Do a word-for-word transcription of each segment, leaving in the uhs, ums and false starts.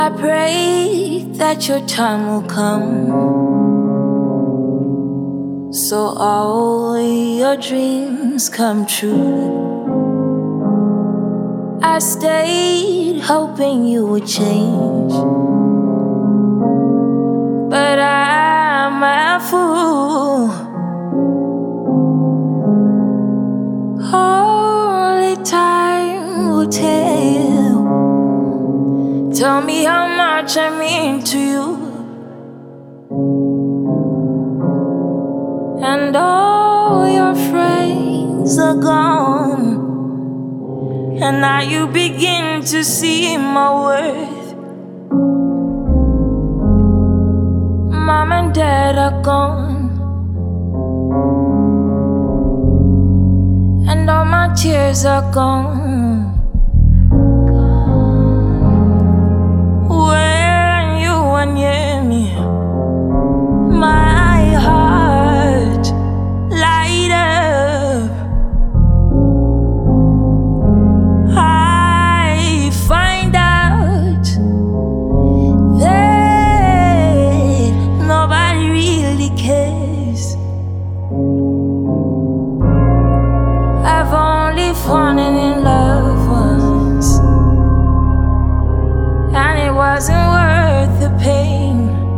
I pray that your time will come, so all your dreams come true. I stayed hoping you would change, but I'm a fool. Only time will tell. Tell me how much I mean to you, and all your friends are gone, and now you begin to see my worth. Mom and dad are gone, and all my tears are gone. When you were near me, my heart light up. I find out that nobody really cares. I've only fallen in love once, and it wasn't worth the pain.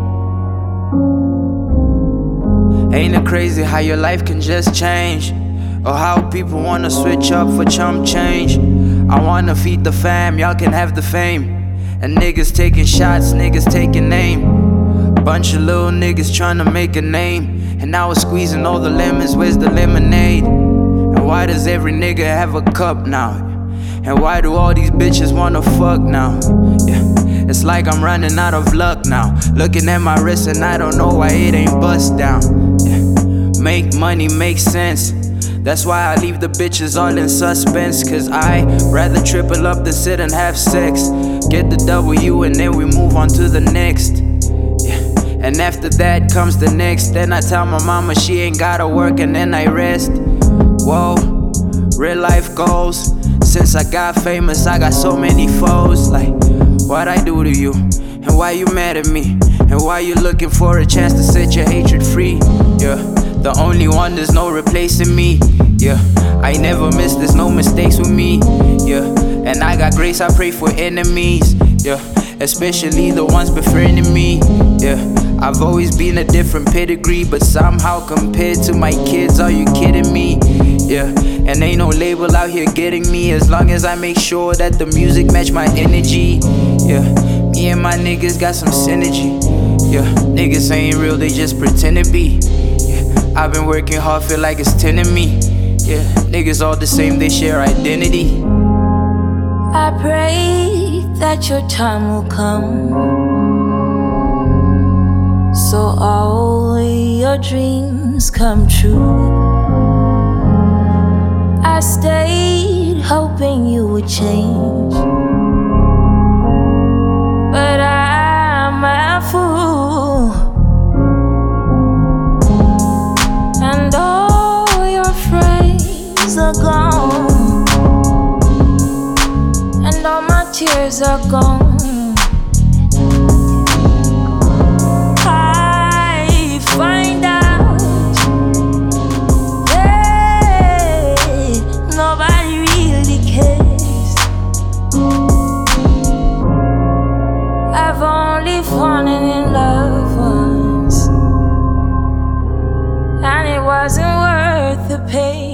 Ain't it crazy how your life can just change? Or how people wanna switch up for chump change? I wanna feed the fam, y'all can have the fame. And niggas taking shots, niggas taking aim. Bunch of little niggas tryna make a name, and now we're squeezing all the lemons, where's the lemonade? And why does every nigga have a cup now? And why do all these bitches wanna fuck now? Yeah. It's like I'm running out of luck now. Looking at my wrist and I don't know why it ain't bust down. Yeah. Make money make sense. That's why I leave the bitches all in suspense, cause I rather triple up than sit and have sex. Get the W and then we move on to the next. Yeah. And after that comes the next. Then I tell my mama she ain't gotta work and then I rest. Whoa, real life goals. Since I got famous I got so many foes. Like, what I do to you, and why you mad at me, and why you looking for a chance to set your hatred free. Yeah, the only one, there's no replacing me. Yeah, I never miss, there's no mistakes with me. Yeah, and I got grace, I pray for enemies. Yeah, especially the ones befriending me. Yeah, I've always been a different pedigree, but somehow compared to my kids, are you kidding me? Yeah, and ain't no label out here getting me, as long as I make sure that the music match my energy. Yeah, me and my niggas got some synergy. Yeah, niggas ain't real, they just pretend to be. Yeah, I've been working hard, feel like it's ten of me. Yeah, niggas all the same, they share identity. I pray that your time will come, so all your dreams come true. I stayed hoping you would change, but I'm a fool, and all your friends are gone, and all my tears are gone. I find out that nobody really cares. I've only fallen in love once, and it wasn't worth the pain.